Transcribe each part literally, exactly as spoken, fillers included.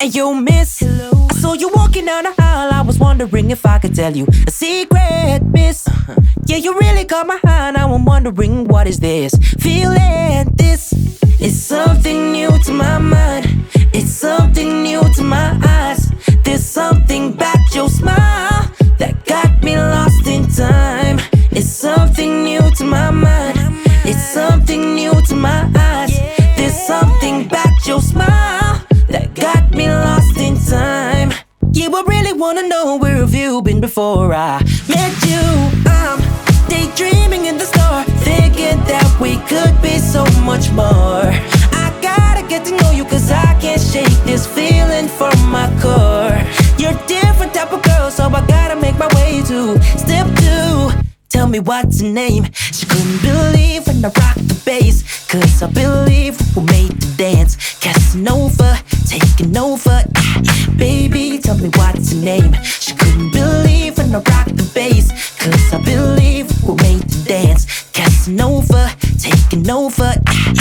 you miss? Hello. I saw you walking down the aisle. I was wondering if I could tell you a secret, miss. Uh-huh. Yeah, you really caught my eye. Now I'm wondering, what is this? Feeling this. It's something new to my mind. It's something new to my eyes. There's something about your smile that got me lost in time. It's something new to my mind. It's something new to my eyes. There's something about your smile that got me lost in time. Yeah, I really wanna know, where have you been before I met you? I'm daydreaming in the store, thinking that we could be so much more. I gotta get to know you, cause I can't shake this feeling from my core. You're a different type of girl, so I gotta make my way to step two. Tell me what's her name. She couldn't believe when I rocked the bass, cause I believe we made the dance. Casanova, taking over. Baby, tell me what's her name. She couldn't believe when I rocked the bass, cause I believe we made the dance. Casanova, taking over.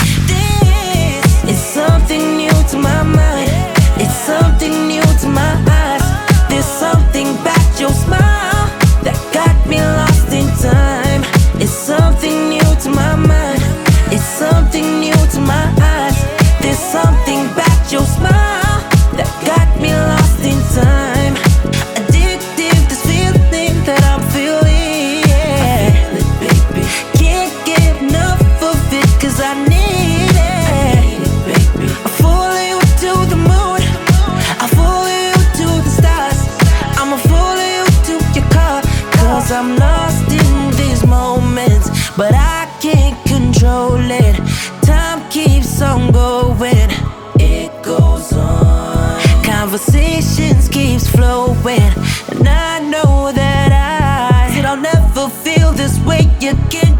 This is something new to my mind. It's something new to my eyes. There's something about your smile that got me lost in time. It's something new to my mind. It's something new to my eyes. There's something about your smile that got me lost in time. Addictive, this feeling that I'm feeling, yeah. I feel it, baby. Can't get enough of it, cause I need it, I need it, baby. I follow you to the moon, I follow you to the stars. I'ma follow you to your car, cause I'm lost in these moments, but I can't control it. Time keeps on going, it goes on. Conversations keeps flowing, and I know that I said I'll never feel this way again.